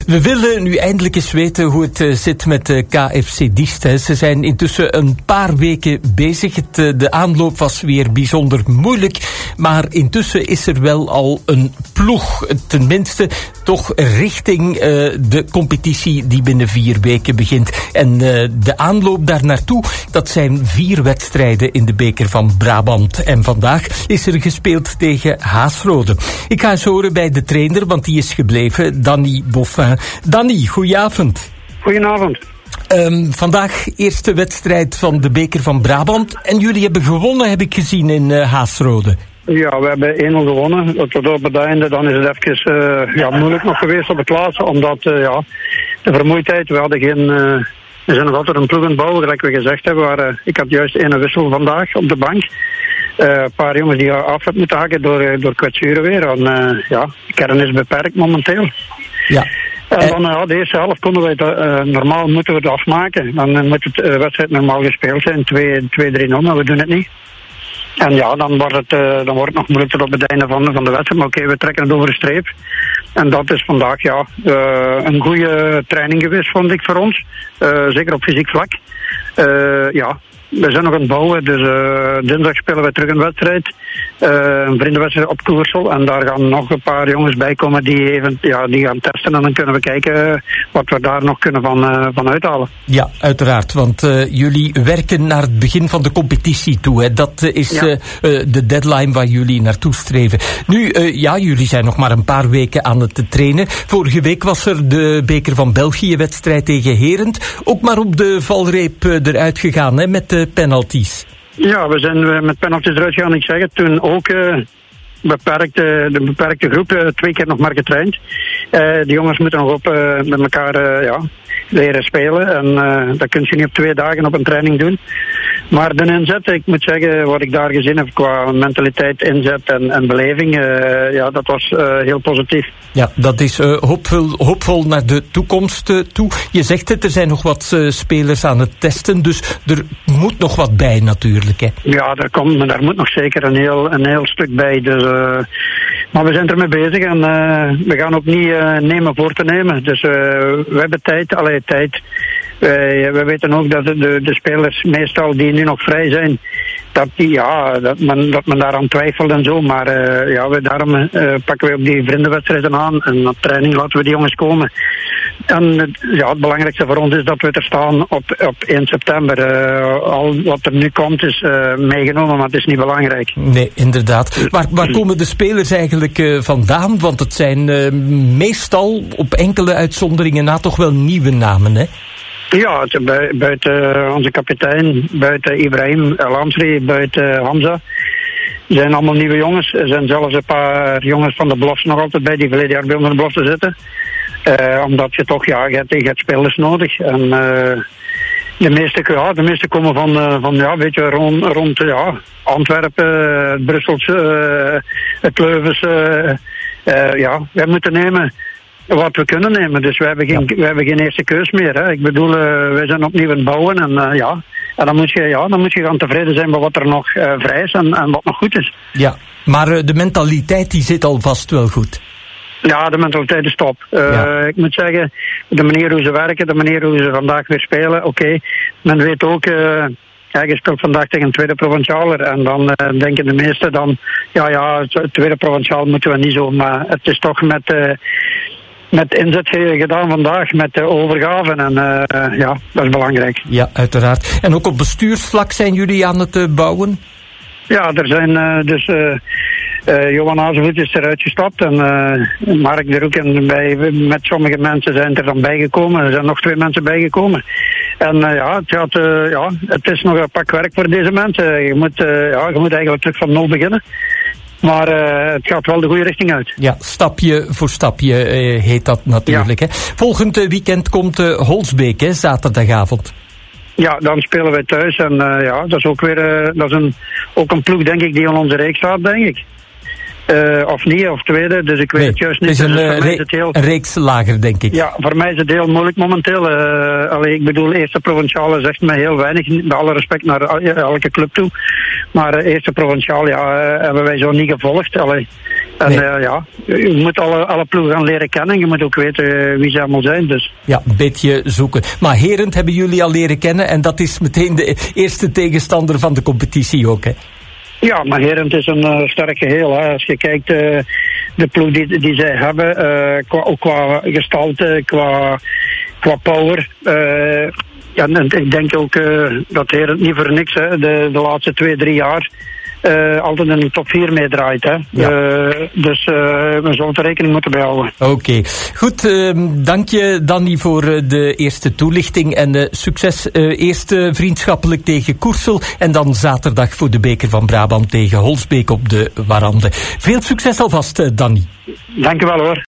We willen nu eindelijk eens weten hoe het zit met de KFC Diest. Ze zijn intussen een paar weken bezig. De aanloop was weer bijzonder moeilijk. Maar intussen is er wel al een ploeg. Tenminste, toch richting de competitie die binnen 4 weken begint. En de aanloop daar naartoe, dat zijn 4 wedstrijden in de beker van Brabant. En vandaag is er gespeeld tegen Haasrode. Ik ga eens horen bij de trainer, want die is gebleven, Danny Boffin. Danny, goedenavond. Goedenavond. Vandaag eerste wedstrijd van de beker van Brabant. En jullie hebben gewonnen, heb ik gezien, in Haasrode. Ja, we hebben 1-0 gewonnen. Tot op het einde dan is het even moeilijk nog geweest op het laatste. Omdat de vermoeidheid, we hadden geen... we zijn nog altijd een ploeg aan het bouwen, gelijk we gezegd hebben. Ik had juist 1 wissel vandaag op de bank. Een paar jongens die af hebben moeten haken door kwetsuren weer. En de kern is beperkt momenteel. Ja. En dan de eerste helft konden we het, normaal moeten we het afmaken. Dan moet de wedstrijd normaal gespeeld zijn, 2-3-0, maar we doen het niet. En ja, dan wordt het nog moeilijk tot op het einde van de wedstrijd. Maar oké, we trekken het over de streep. En dat is vandaag een goede training geweest, vond ik, voor ons. Zeker op fysiek vlak. We zijn nog aan het bouwen, dus dinsdag spelen we terug een wedstrijd. Een vriendenwedstrijd op Koersel. En daar gaan nog een paar jongens bij komen die gaan testen. En dan kunnen we kijken wat we daar nog kunnen van uithalen. Ja, uiteraard. Want jullie werken naar het begin van de competitie toe. Hè. Dat is de deadline waar jullie naartoe streven. Nu, jullie zijn nog maar een paar weken aan het trainen. Vorige week was er de Beker van België wedstrijd tegen Herent. Ook maar op de valreep eruit gegaan, hè, met de penalties. Ja, we zijn met penalties eruit gegaan. Ik zeg het, toen ook de beperkte groep 2 keer nog maar getraind. Die jongens moeten nog met elkaar leren spelen. En dat kun je niet op 2 dagen op een training doen. Maar de inzet, ik moet zeggen, wat ik daar gezien heb qua mentaliteit, inzet en beleving, dat was heel positief. Ja, dat is hoopvol naar de toekomst toe. Je zegt het, er zijn nog wat spelers aan het testen, dus er moet nog wat bij natuurlijk. Hè. Ja, daar moet nog zeker een heel stuk bij. Dus, maar we zijn ermee bezig en we gaan ook niet nemen voor te nemen. Dus we hebben tijd. We weten ook dat de spelers meestal die nu nog vrij zijn, dat men daaraan twijfelt en zo. Maar daarom pakken we op die vriendenwedstrijden aan en op training laten we die jongens komen. En het belangrijkste voor ons is dat we er staan op 1 september. Al wat er nu komt is meegenomen, maar het is niet belangrijk. Nee, inderdaad. Waar komen de spelers eigenlijk vandaan? Want het zijn meestal op enkele uitzonderingen na toch wel nieuwe namen, hè? Ja, buiten onze kapitein, buiten Ibrahim El Amsri, buiten Hamza. Zijn allemaal nieuwe jongens. Er zijn zelfs een paar jongens van de belofte nog altijd bij die verleden jaar bij ons in de belofte zitten. Omdat je toch, je hebt spelers nodig. En de meeste komen van weet je, rond Antwerpen, Brusselse, het Leuvens. Wij moeten nemen wat we kunnen nemen. Dus we hebben geen eerste keus meer. Hè. Ik bedoel, wij zijn opnieuw aan het bouwen. En dan moet je gaan tevreden zijn met wat er nog vrij is en wat nog goed is. Ja, maar de mentaliteit die zit alvast wel goed. Ja, de mentaliteit is top. Ik moet zeggen, de manier hoe ze werken, de manier hoe ze vandaag weer spelen, oké. Men weet ook, je speelt vandaag tegen een tweede provincialer en dan denken de meesten tweede provinciaal moeten we niet zo, maar het is toch met inzet gedaan vandaag, met de overgaven en dat is belangrijk. Ja, uiteraard. En ook op bestuursvlak zijn jullie aan het bouwen? Ja, er zijn Johan Hazevoet is eruit gestapt en Mark de Roek en met sommige mensen zijn er dan bijgekomen. Er zijn nog 2 mensen bijgekomen. En het is nog een pak werk voor deze mensen. Je moet eigenlijk terug van 0 beginnen. Maar het gaat wel de goede richting uit. Ja, stapje voor stapje heet dat natuurlijk. Ja. Hè. Volgend weekend komt Holsbeek, hè, zaterdagavond. Ja, dan spelen wij thuis. En dat is ook weer ook een ploeg, denk ik, die aan onze reeks staat, denk ik. Of niet, of tweede, dus ik weet het juist niet. Het is een reeks lager, denk ik. Ja, voor mij is het heel moeilijk momenteel. Ik bedoel, eerste provinciale zegt mij heel weinig, met alle respect naar elke club toe. Maar eerste provinciale hebben wij zo niet gevolgd. En je moet alle ploegen gaan leren kennen. Je moet ook weten wie ze allemaal zijn. Dus. Ja, een beetje zoeken. Maar Herent hebben jullie al leren kennen en dat is meteen de eerste tegenstander van de competitie ook, hè? Ja, maar Herent is een sterk geheel. Hè. Als je kijkt, de ploeg die zij hebben, qua gestalte, qua power. En ik denk ook dat Herent niet voor niks, hè, de laatste 2-3 jaar altijd in de top 4 meedraait. Hè. Ja. Dus we zullen er rekening moeten bij houden. Oké. Goed, dank je Danny voor de eerste toelichting en succes eerst vriendschappelijk tegen Koersel en dan zaterdag voor de beker van Brabant tegen Holsbeek op de Warande. Veel succes alvast, Danny. Dank je wel hoor.